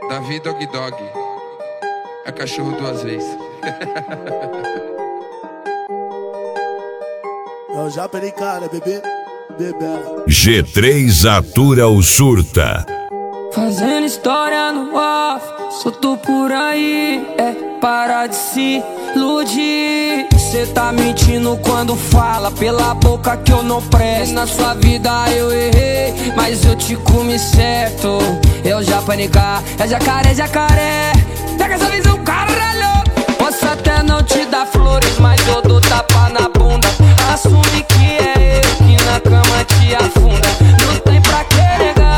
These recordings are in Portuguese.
Davi Dog Dog. É cachorro duas vezes. Eu já perei cara, bebê, bebela. G3 atura o surta. Fazendo história no off, solto por aí, para de se iludir. Cê tá mentindo quando fala pela boca que eu não presto. Na sua vida eu errei, mas eu te comi certo. Eu já panicar, é jacaré, jacaré. Pega essa visão, caralho. Posso até não te dar flores, mas eu dou tapa na bunda. Assume que é eu que na cama te afunda. Não tem pra que negar.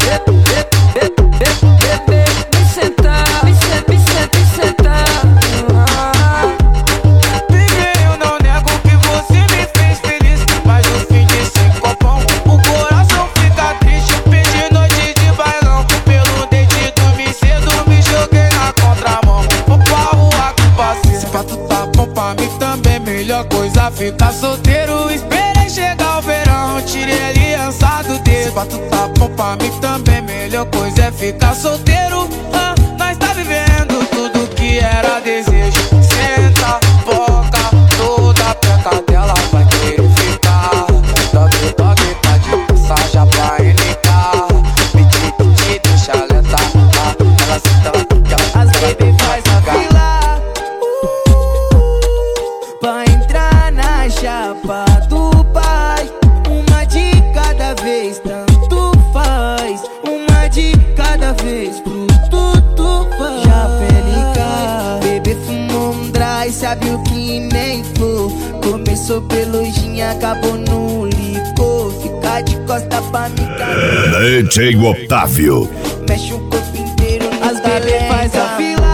Vem sentar, vem sentar. Eu não nego que você me fez feliz, mas no fim desse copão o coração fica triste. Perdi noite de bailão, pelo dente dormi cedo, me joguei na contramão. Vou pra rua com paciência. Se pra tu tá bom pra mim também, melhor coisa ficar solteiro. Esperei chegar o verão, tirei a aliança do dedo. Se pra tu tá bom pra mim também, melhor coisa é ficar solteiro. Nós tá vivendo tudo que era desejo. Senta, boca, toda peca dela vai querer ficar. Dog Dog tá de passagem pra NK. Pedi, deixa lenta. Ela senta, ela as baby faz a fila pra entrar na chapa do pai. Uma de cada vez, tanto faz. Uma de cada vez, pro tudo faz. Já pelica, bebê fumou um dry, sabe o que nem flor. Começou pelo gin, acabou no licor. Fica de costa pra me cair. DJ Otávio. Mexe o corpo inteiro, as bebê faz a fila